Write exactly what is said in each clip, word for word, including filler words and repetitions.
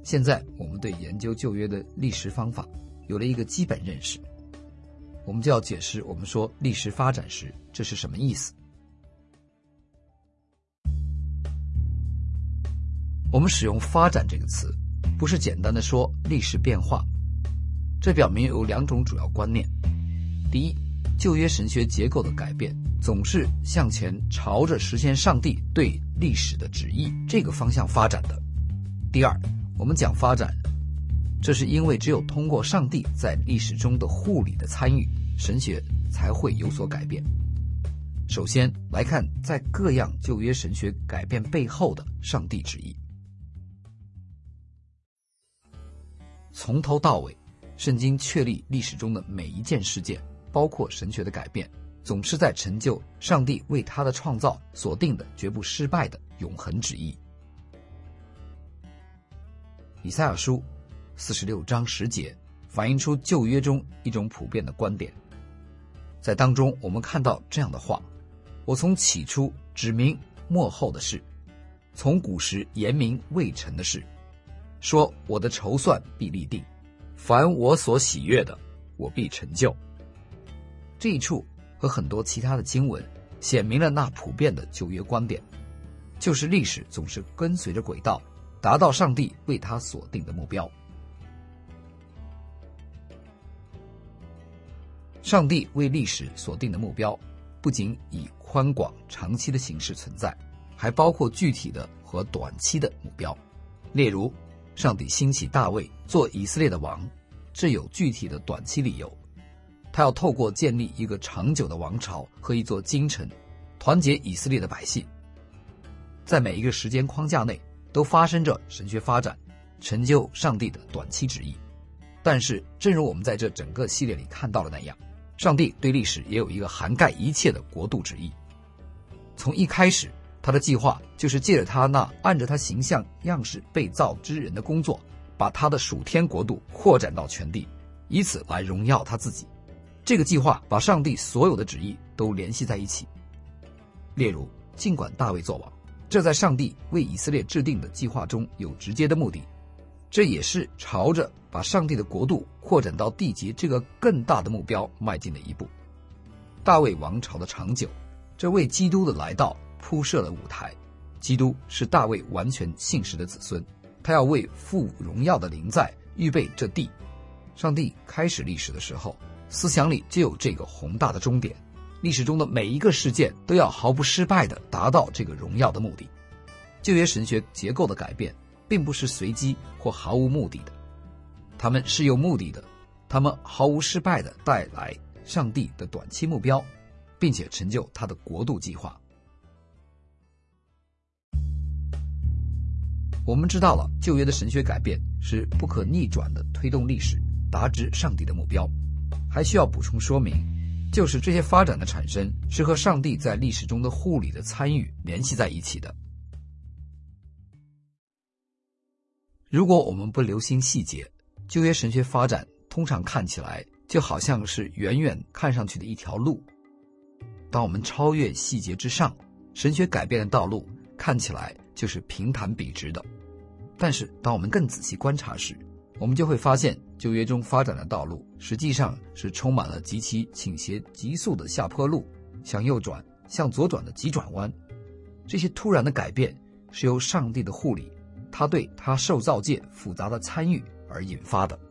现在我们对研究旧约的历史方法有了一个基本认识，我们就要解释我们说历史发展时这是什么意思。我们使用发展这个词，不是简单的说历史变化，这表明有两种主要观念。第一，旧约神学结构的改变总是向前朝着实现上帝对历史的旨意这个方向发展的。第二，我们讲发展，这是因为只有通过上帝在历史中的护理的参与，神学才会有所改变。首先来看在各样旧约神学改变背后的上帝旨意。从头到尾，圣经确立历史中的每一件事件，包括神学的改变，总是在成就上帝为他的创造所定的绝不失败的永恒旨意。以赛亚书四十六章十节反映出旧约中一种普遍的观点，在当中我们看到这样的话：我从起初指明末后的事，从古时言明未成的事，说我的筹算必立定，凡我所喜悦的，我必成就。这一处和很多其他的经文显明了那普遍的旧约观点，就是历史总是跟随着轨道，达到上帝为他所定的目标。上帝为历史所定的目标，不仅以宽广长期的形式存在，还包括具体的和短期的目标。例如，上帝兴起大卫做以色列的王，这有具体的短期理由，他要透过建立一个长久的王朝和一座京城，团结以色列的百姓。在每一个时间框架内都发生着神学发展，成就上帝的短期旨意。但是正如我们在这整个系列里看到的那样，上帝对历史也有一个涵盖一切的国度旨意。从一开始，他的计划就是借着他那按着他形象样式被造之人的工作，把他的属天国度扩展到全地，以此来荣耀他自己。这个计划把上帝所有的旨意都联系在一起。例如，尽管大卫作王，这在上帝为以色列制定的计划中有直接的目的，这也是朝着把上帝的国度扩展到地极这个更大的目标迈进的一步。大卫王朝的长久，这为基督的来到铺设了舞台。基督是大卫完全信实的子孙，他要为父荣耀的临在预备这地。上帝开始历史的时候，思想里就有这个宏大的终点，历史中的每一个事件都要毫不失败地达到这个荣耀的目的。旧约神学结构的改变并不是随机或毫无目的的，他们是有目的的，他们毫无失败地带来上帝的短期目标，并且成就他的国度计划。我们知道了旧约的神学改变是不可逆转的推动历史达至上帝的目标，还需要补充说明，就是这些发展的产生是和上帝在历史中的护理的参与联系在一起的。如果我们不留心细节，旧约神学发展通常看起来就好像是远远看上去的一条路。当我们超越细节之上，神学改变的道路看起来就是平坦笔直的。但是当我们更仔细观察时，我们就会发现旧约中发展的道路实际上是充满了极其倾斜急速的下坡路，向右转向左转的急转弯。这些突然的改变是由上帝的护理，他对他受造界复杂的参与而引发的。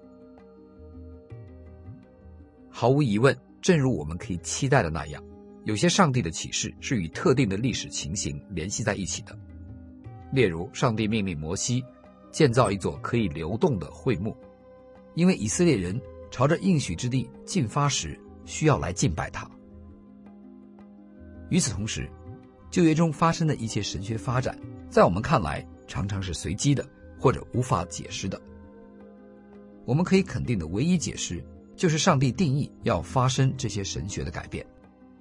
毫无疑问，正如我们可以期待的那样，有些上帝的启示是与特定的历史情形联系在一起的。例如，上帝命令摩西建造一座可以流动的会幕，因为以色列人朝着应许之地进发时需要来敬拜他。与此同时，旧约中发生的一切神学发展，在我们看来常常是随机的或者无法解释的。我们可以肯定的唯一解释，就是上帝定义要发生这些神学的改变。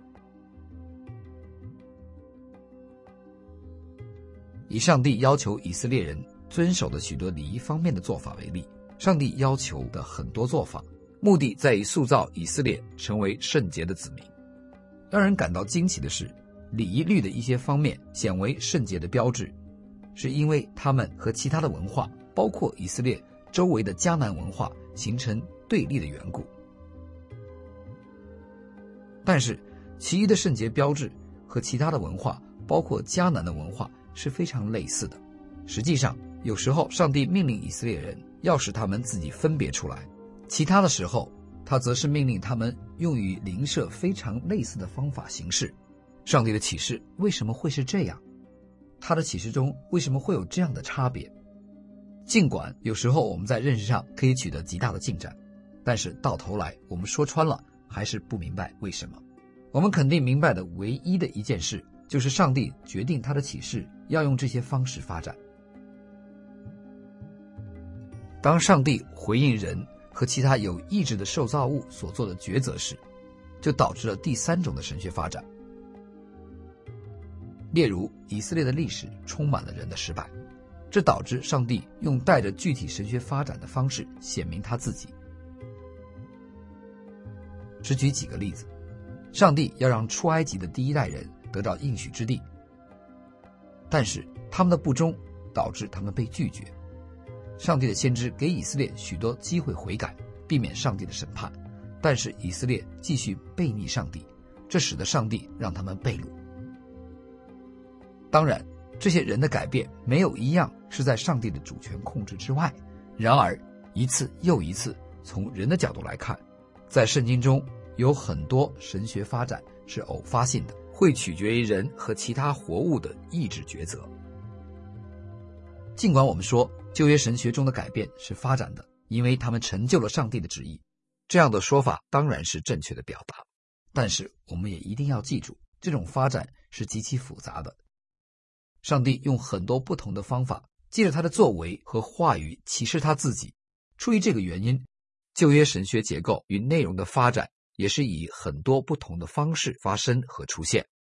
以上帝要求以色列人遵守的许多礼仪方面的做法为例，上帝要求的很多做法，目的在于塑造以色列成为圣洁的子民。让人感到惊奇的是，礼仪律的一些方面显为圣洁的标志，是因为它们和其他的文化， 包括以色列周围的迦南文化形成对立的缘故。但是其余的圣洁标志和其他的文化，包括迦南的文化是非常类似的。实际上有时候上帝命令以色列人要使他们自己分别出来，其他的时候他则是命令他们用与邻舍非常类似的方法行事。上帝的启示为什么会是这样？他的启示中为什么会有这样的差别？尽管有时候我们在认识上可以取得极大的进展，但是到头来我们说穿了还是不明白为什么。我们肯定明白的唯一的一件事，就是上帝决定他的启示要用这些方式发展。当上帝回应人和其他有意志的受造物所做的抉择时，就导致了第三种的神学发展。例如以色列的历史充满了人的失败，这导致上帝用带着具体神学发展的方式显明他自己。只举几个例子，上帝要让出埃及的第一代人得到应许之地，但是他们的不忠导致他们被拒绝。上帝的先知给以色列许多机会悔改，避免上帝的审判，但是以色列继续背逆上帝，这使得上帝让他们被掳。当然这些人的改变没有一样是在上帝的主权控制之外，然而一次又一次，从人的角度来看，在圣经中有很多神学发展是偶发性的，会取决于人和其他活物的意志抉择。尽管我们说旧约神学中的改变是发展的，因为他们成就了上帝的旨意，这样的说法当然是正确的表达，但是我们也一定要记住，这种发展是极其复杂的。上帝用很多不同的方法，借着他的作为和话语启示他自己。出于这个原因，旧约神学结构与内容的发展也是以很多不同的方式发生和出现。